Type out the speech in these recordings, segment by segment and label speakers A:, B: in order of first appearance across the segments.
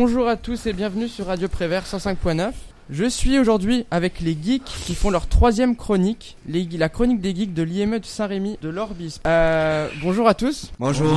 A: Bonjour à tous et bienvenue sur Radio Prévert 105.9. Je suis aujourd'hui avec les geeks qui font leur troisième chronique, la chronique des geeks de l'IME de Saint-Rémy de l'Orbis. Bonjour à tous.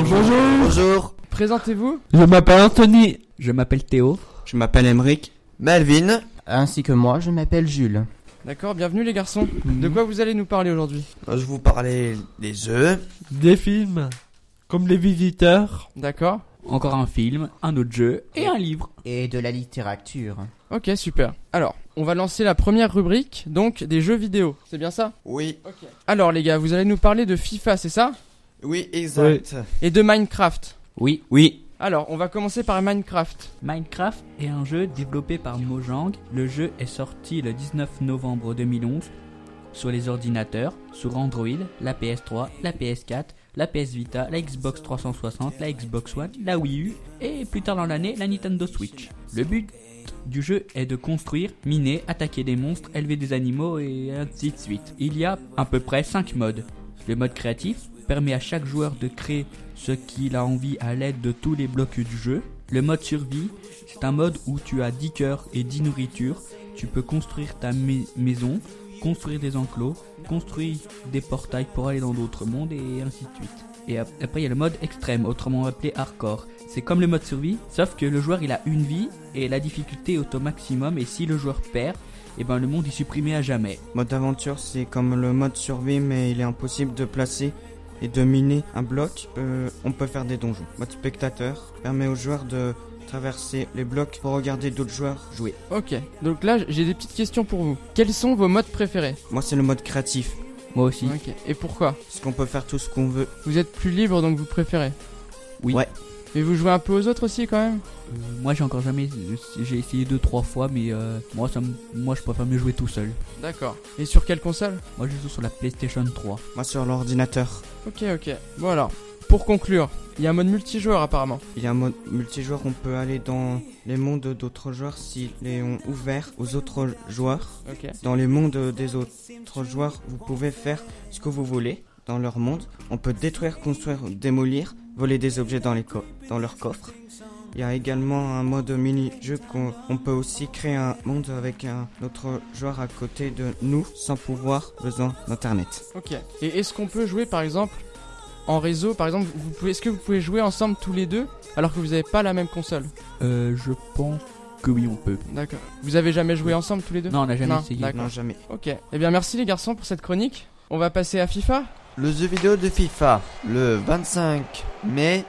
B: Bonjour.
A: Présentez-vous.
C: Je m'appelle Anthony. Je m'appelle Théo.
B: Je m'appelle Emeric. Melvin.
D: Ainsi que moi, je m'appelle Jules.
A: D'accord, bienvenue les garçons. De quoi vous allez nous parler aujourd'hui?
B: Je vais vous parler des œufs.
C: Des films, comme Les Visiteurs.
A: D'accord.
C: Encore un film, un autre jeu et un livre.
D: Et de la littérature.
A: Ok, super. Alors, on va lancer la première rubrique, donc des jeux vidéo. C'est bien ça?
B: Oui.
A: Ok. Alors les gars, vous allez nous parler de FIFA, c'est ça?
B: Oui, exact.
A: Et de Minecraft.
C: Oui.
A: Alors, on va commencer par Minecraft.
C: Minecraft est un jeu développé par Mojang. Le jeu est sorti le 19 novembre 2011 sur les ordinateurs, sur Android, la PS3, la PS4, la PS Vita, la Xbox 360, la Xbox One, la Wii U et plus tard dans l'année, la Nintendo Switch. Le but du jeu est de construire, miner, attaquer des monstres, élever des animaux et ainsi de suite. Il y a à peu près 5 modes. Le mode créatif permet à chaque joueur de créer ce qu'il a envie à l'aide de tous les blocs du jeu. Le mode survie, c'est un mode où tu as 10 cœurs et 10 nourritures. Tu peux construire ta maison, construire des enclos, construire des portails pour aller dans d'autres mondes et ainsi de suite. Et après il y a le mode extrême, autrement appelé hardcore. C'est comme le mode survie, sauf que le joueur il a une vie et la difficulté est au maximum et si le joueur perd, et ben le monde est supprimé à jamais.
B: Mode aventure, c'est comme le mode survie, mais il est impossible de placer et de miner un bloc. On peut faire des donjons. Mode spectateur permet aux joueurs de traverser les blocs pour regarder d'autres joueurs jouer.
A: Ok, donc là j'ai des petites questions pour vous. Quels sont vos modes préférés?
B: Moi, c'est le mode créatif,
C: Moi aussi.
A: Ok, et pourquoi?
B: parce qu'on peut faire tout ce qu'on veut.
A: Vous êtes plus libre donc vous préférez?
C: Oui.
B: Ouais.
A: Mais vous jouez un peu aux autres aussi quand même?
C: Moi j'ai encore jamais, j'ai essayé 2-3 fois mais moi je préfère mieux jouer tout seul.
A: D'accord. Et sur quelle console?
C: Moi je joue sur la PlayStation 3.
B: Moi, sur l'ordinateur.
A: Ok. Bon alors, pour conclure, il y a un mode multijoueur apparemment.
B: Il y a un mode multijoueur, on peut aller dans les mondes d'autres joueurs s'ils les ont ouverts aux autres joueurs.
A: Ok.
B: Dans les mondes des autres joueurs, vous pouvez faire ce que vous voulez dans leur monde. On peut détruire, construire, démolir, voler des objets dans leur coffre. Il y a également un mode mini-jeu qu'on peut aussi créer un monde avec un autre joueur à côté de nous sans besoin d'internet.
A: Ok. Et est-ce qu'on peut jouer par exemple en réseau? Par exemple, est-ce que vous pouvez jouer ensemble tous les deux alors que vous n'avez pas la même console?
C: Je pense que oui on peut.
A: D'accord. Vous avez jamais joué ensemble tous les deux?
C: Non on n'a jamais
A: Non,
C: essayé.
A: d'accord.
B: Non, jamais.
A: Ok. Eh bien merci les garçons pour cette chronique. On va passer à FIFA.
E: Le jeu vidéo de FIFA, le 25 mai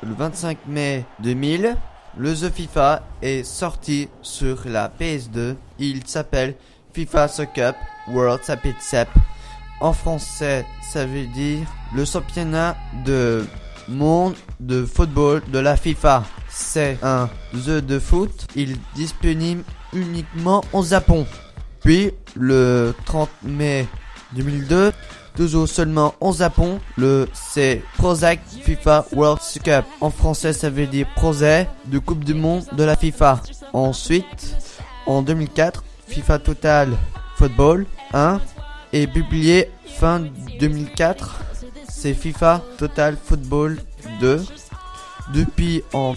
E: 2000, le jeu FIFA est sorti sur la PS2. Il s'appelle FIFA Soccer World Championship. En français, ça veut dire le championnat de monde de football de la FIFA. C'est un jeu de foot. Il est disponible uniquement au Japon. Puis, le 30 mai 2002, toujours seulement au Japon, c'est Prozac FIFA World Cup. En français, ça veut dire projet de Coupe du Monde de la FIFA. Ensuite, en 2004, FIFA Total Football 1 est publié fin 2004. C'est FIFA Total Football 2. Depuis en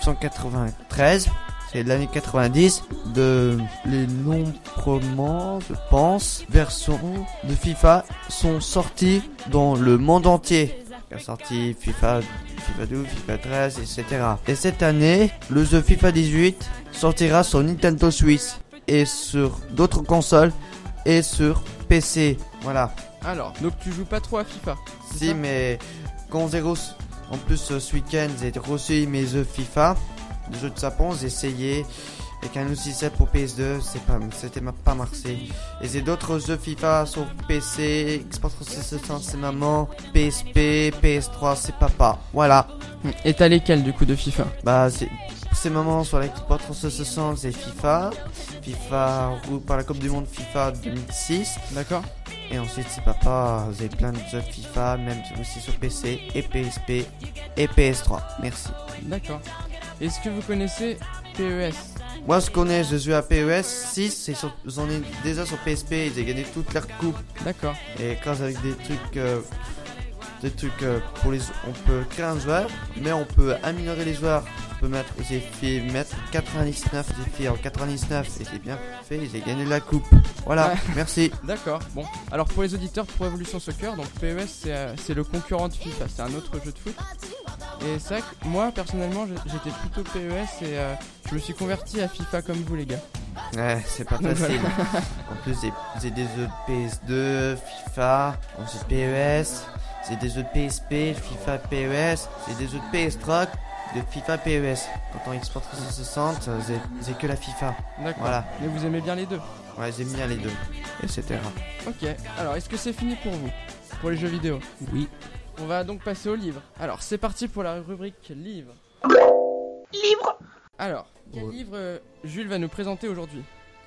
E: 1993, c'est l'année 90, les nombreuses, je pense, versions de FIFA sont sorties dans le monde entier. Il y a sorti FIFA 12, FIFA 13, etc. Et cette année, le jeu FIFA 18 sortira sur Nintendo Switch et sur d'autres consoles et sur PC. Voilà.
A: Alors, donc tu joues pas trop à FIFA? c'est
E: Si,
A: ça
E: mais quand j'ai reçu, en plus ce week-end, j'ai reçu mes jeux FIFA, des jeux de Japon, j'ai essayé avec un OC7 pour PS2, c'était pas marché. Et j'ai d'autres jeux FIFA sur PC, Xbox 360 c'est maman, PSP, PS3 c'est papa. Voilà.
A: Et t'as lesquels du coup de FIFA?
E: Bah c'est maman sur la Xbox 360 c'est FIFA par la Coupe du Monde FIFA 2006.
A: D'accord.
E: Et ensuite c'est papa, j'ai plein de jeux FIFA, même aussi sur PC et PSP et PS3. Merci.
A: D'accord. Est-ce que vous connaissez PES?
E: Moi je connais, je joue à PES 6, j'en ai déjà sur PSP et j'ai gagné toutes leurs coupes.
A: D'accord.
E: Et grâce avec des trucs pour les, on peut créer un joueur, mais on peut améliorer les joueurs peut mettre aux effets, mettre 99 effets en 99 et c'est bien fait, j'ai gagné la coupe. Voilà,
A: Ouais.
E: merci.
A: D'accord, bon. Alors pour les auditeurs, Pro Evolution Soccer, donc PES c'est le concurrent de FIFA, c'est un autre jeu de foot. Et c'est vrai que moi personnellement j'étais plutôt PES et je me suis converti à FIFA comme vous les gars.
E: Ouais, c'est pas
A: Donc,
E: facile. En plus, j'ai des jeux de PS2, FIFA, ensuite PES, j'ai des jeux de PSP, FIFA PES, j'ai des jeux de PS3, de FIFA PES. Quand on Xbox 360, j'ai que la FIFA.
A: D'accord.
E: Voilà.
A: Mais vous aimez bien les deux.
E: Ouais, j'aime bien les deux, etc.
A: Ok, alors est-ce que c'est fini pour vous? Pour les jeux vidéo?
C: Oui.
A: On va donc passer au livre. Alors c'est parti pour la rubrique livre. Alors, quel livre Jules va nous présenter aujourd'hui?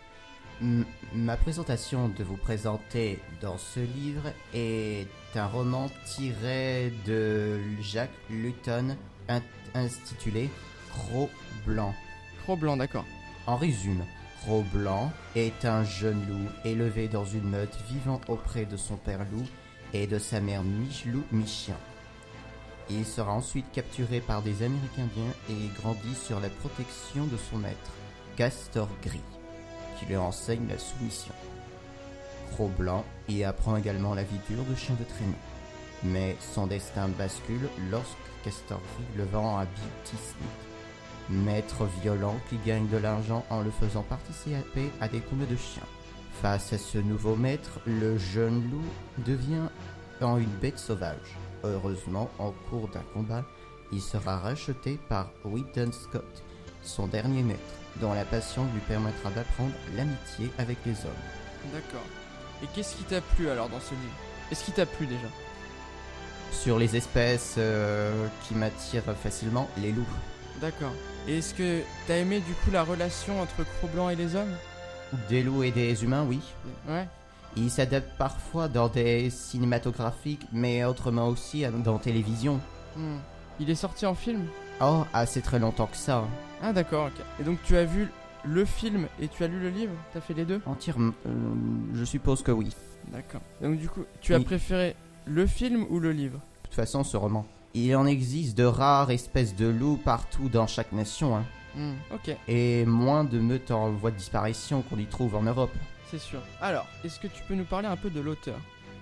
D: Ma présentation de vous présenter dans ce livre est un roman tiré de Jacques Luton intitulé Cro-Blanc.
A: Cro-Blanc, d'accord.
D: En résumé, Cro-Blanc est un jeune loup élevé dans une meute vivant auprès de son père loup et de sa mère mi-loup mi-chien. Il sera ensuite capturé par des Amérindiens et grandit sur la protection de son maître, Castor Gris, qui lui enseigne la soumission. Cro-Blanc y apprend également la vie dure de chien de traîneau. Mais son destin bascule lorsque Castor Gris le vend à Beauty Smith, maître violent qui gagne de l'argent en le faisant participer à des combats de chiens. Face à ce nouveau maître, le jeune loup devient une bête sauvage. Heureusement, en cours d'un combat, il sera racheté par Wheaton Scott, son dernier maître, dont la passion lui permettra d'apprendre l'amitié avec les hommes.
A: D'accord. Et qu'est-ce qui t'a plu alors dans ce livre? Est-ce qui t'a plu déjà?
D: Sur les espèces qui m'attirent facilement, les loups.
A: D'accord. Et est-ce que t'as aimé du coup la relation entre Cro-Blanc et les hommes?
D: Des loups et des humains, oui.
A: Ouais.
D: Ils s'adaptent parfois dans des cinématographiques, mais autrement aussi dans télévision.
A: Il est sorti en film?
D: Oh, assez très longtemps que ça.
A: Ah d'accord, ok. Et donc tu as vu le film et tu as lu le livre? T'as fait les deux?
D: Entièrement, je suppose que oui.
A: D'accord. Donc du coup, tu as
D: Oui.
A: préféré le film ou le livre?
D: De toute façon, ce roman. Il en existe de rares espèces de loups partout dans chaque nation, hein.
A: Ok,
D: Et moins de meutes en voie de disparition qu'on y trouve en Europe.
A: c'est sûr. Alors, est-ce que tu peux nous parler un peu de l'auteur?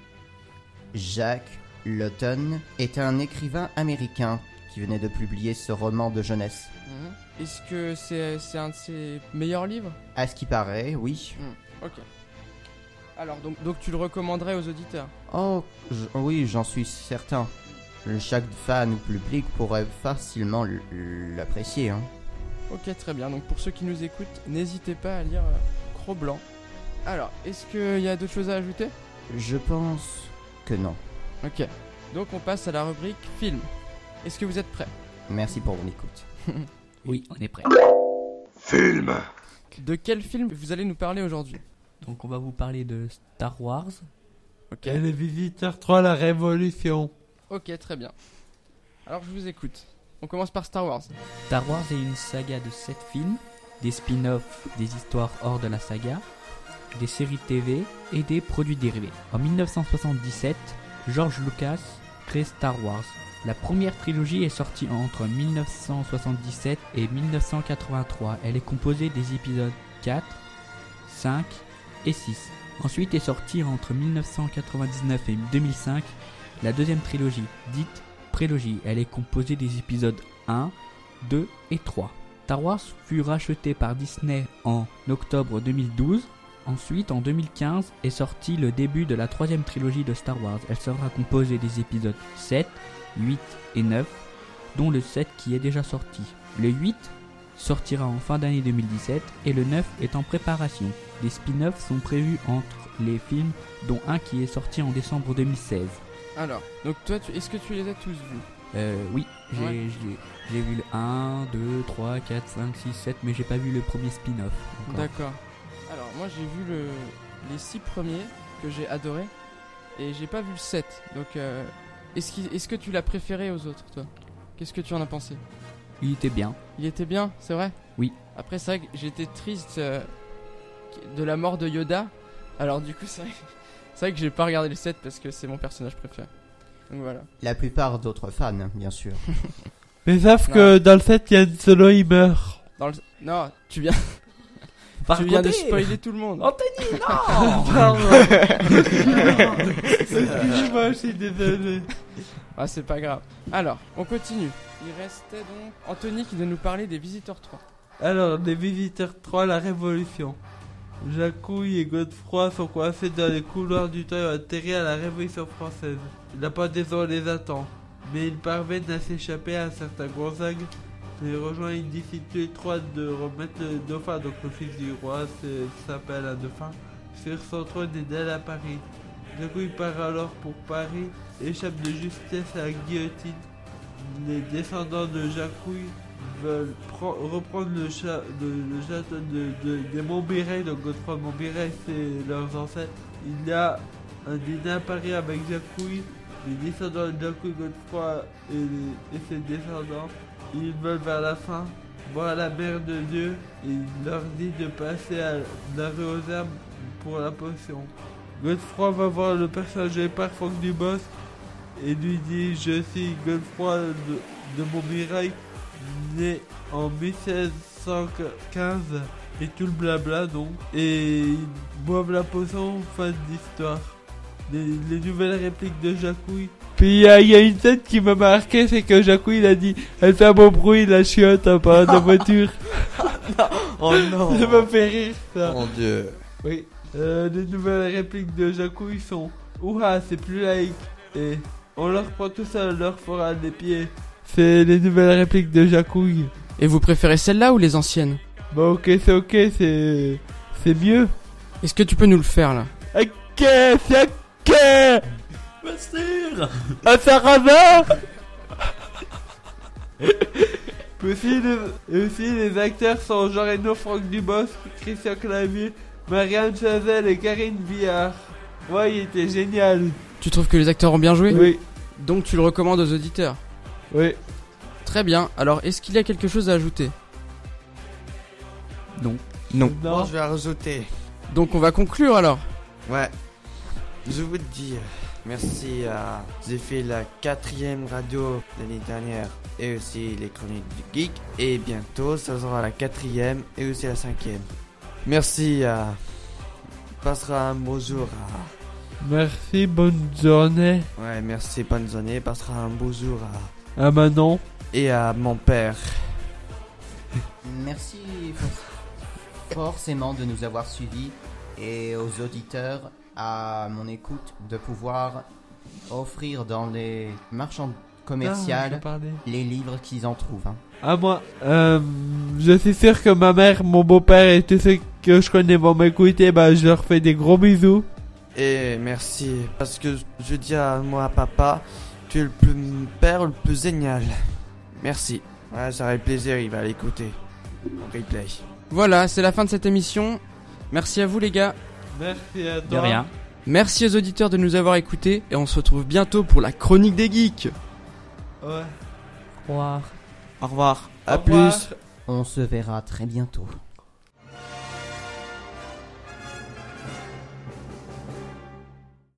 D: Jacques Luton est un écrivain américain qui venait de publier ce roman de jeunesse.
A: Est-ce que c'est un de ses meilleurs livres?
D: À ce qui paraît, oui.
A: Ok. Alors, donc tu le recommanderais aux auditeurs?
D: Oh, oui, j'en suis certain. Chaque fan ou public pourrait facilement l'apprécier, hein.
A: Ok, très bien. Donc pour ceux qui nous écoutent, n'hésitez pas à lire Cro-Blanc. Alors, est-ce qu'il y a d'autres choses à ajouter?
D: Je pense que non.
A: Ok. Donc on passe à la rubrique film. Est-ce que vous êtes prêts?
D: Merci pour mon écoute.
C: Oui, on est prêt.
A: De quel film vous allez nous parler aujourd'hui?
C: Donc on va vous parler de Star Wars.
A: Ok.
F: Et les visiteurs 3, la révolution.
A: Ok, très bien. Alors je vous écoute. On commence par Star Wars.
C: Star Wars est une saga de 7 films, des spin-offs, des histoires hors de la saga, des séries TV et des produits dérivés. En 1977, George Lucas crée Star Wars. La première trilogie est sortie entre 1977 et 1983. Elle est composée des épisodes 4, 5 et 6. Ensuite est sortie entre 1999 et 2005 la deuxième trilogie, dite prélogie. Elle est composée des épisodes 1, 2 et 3. Star Wars fut racheté par Disney en octobre 2012. Ensuite, en 2015, est sorti le début de la troisième trilogie de Star Wars. Elle sera composée des épisodes 7, 8 et 9, dont le 7 qui est déjà sorti. Le 8 sortira en fin d'année 2017 et le 9 est en préparation. Des spin-offs sont prévus entre les films, dont un qui est sorti en décembre 2016.
A: Alors, donc toi, est-ce que tu les as tous vus?
C: Oui,
A: Ouais.
C: j'ai vu le 1, 2, 3, 4, 5, 6, 7, mais j'ai pas vu le premier spin-off encore.
A: D'accord. Alors, moi j'ai vu les 6 premiers que j'ai adoré et j'ai pas vu le 7. Donc, est-ce que tu l'as préféré aux autres, toi? Qu'est-ce que tu en as pensé?
C: Il était bien.
A: Il était bien, c'est vrai?
C: Oui.
A: Après, c'est vrai que j'étais triste de la mort de Yoda. Alors, du coup, c'est vrai que j'ai pas regardé le 7 parce que c'est mon personnage préféré. Donc voilà.
D: La plupart d'autres fans, bien sûr.
F: Mais sauf
A: Non.
F: que dans le 7, il y a une solo, il meurt.
A: Non, tu viens
C: Par
A: de
C: côté.
A: spoiler tout le monde.
C: Anthony, non.
F: Pardon. Excuse-moi, je suis désolé.
A: Ah, c'est pas grave. Alors, on continue. Il restait donc Anthony qui doit nous parler des Visiteurs 3.
F: Alors, les Visiteurs 3, la Révolution. Jacouille et Godefroy sont coincés dans les couloirs du temps et ont atterri à la Révolution française. La pendaison les attend, mais ils parviennent à s'échapper à un certain Gonzague. Ils rejoignent d'ici tous les trois de remettre le dauphin, donc le fils du roi s'appelle un dauphin, sur son trône et d'aller à Paris. Jacouille part alors pour Paris, échappe de justesse à la guillotine. Les descendants de Jacouille veulent reprendre le château des Montmirail, donc Godefroy Montmirail, c'est leurs ancêtres. Il y a un dîner à Paris avec Jacouille, les descendants de Jacouille, Godefroy et ses descendants. Ils veulent vers la fin voir la mère de Dieu et il leur dit de passer à la rue aux herbes pour la potion. Godefroy va voir le personnage joué par Franck Dubosc et lui dit: je suis Godefroy de Montmirail, né en 1615, et tout le blabla donc. Et ils boivent la potion, fin de l'histoire. Les nouvelles répliques de Jacouille. Puis il y a une scène qui m'a marqué, c'est que Jacouille il a dit: elle fait un bon bruit la chiotte en parlant de voiture.
E: Oh non.
F: Ça m'a fait rire ça.
E: Mon Dieu.
F: Oui. Les nouvelles répliques de Jacouille sont: ouah, c'est plus laïque. Et on leur prend tout ça, leur fera des pieds. C'est les nouvelles répliques de Jacouille.
A: Et vous préférez celle-là ou les anciennes?
F: Bah ok, c'est mieux.
A: Est-ce que tu peux nous le faire là?
F: Ok, c'est ok.
C: Bien sûr.
F: Ah, ça rava. Aussi les acteurs sont Jean Reno, Franck Dubosc, Christian Clavier, Marianne Chazelle et Karine Viard. Ouais, il était génial.
A: Tu trouves que les acteurs ont bien joué?
F: Oui,
A: Donc tu le recommandes aux auditeurs?
F: oui.
A: Très bien. Alors, est-ce qu'il y a quelque chose à ajouter?
B: Non.
E: Moi, je vais rajouter.
A: Donc on va conclure alors.
E: Ouais. Je veux te dire merci à... J'ai fait la 4e radio l'année dernière et aussi les chroniques du geek. Et bientôt, ça sera la 4e et aussi la 5e. Merci à... Passera un beau jour à...
F: Merci, bonne journée.
E: Ouais, merci, bonne journée. Passera un beau jour à...
F: À Manon.
E: Et à mon père.
D: Merci forcément de nous avoir suivis et aux auditeurs à mon écoute de pouvoir offrir dans les marchands commerciales les livres qu'ils en trouvent. Hein.
F: À moi, je suis sûr que ma mère, mon beau-père et tous ceux que je connais vont m'écouter. Bah, je leur fais des gros bisous.
E: Et merci, parce que je dis à moi, papa, tu es le père le plus génial. Merci. Ouais, ça aurait plaisir, il va l'écouter. En replay.
A: Voilà, c'est la fin de cette émission. Merci à vous les gars.
F: Merci à toi.
C: De rien.
A: Merci aux auditeurs de nous avoir écoutés. Et on se retrouve bientôt pour la chronique des geeks.
F: Ouais.
C: Au revoir.
E: Au revoir. À
F: Au revoir.
E: plus.
D: On se verra très bientôt.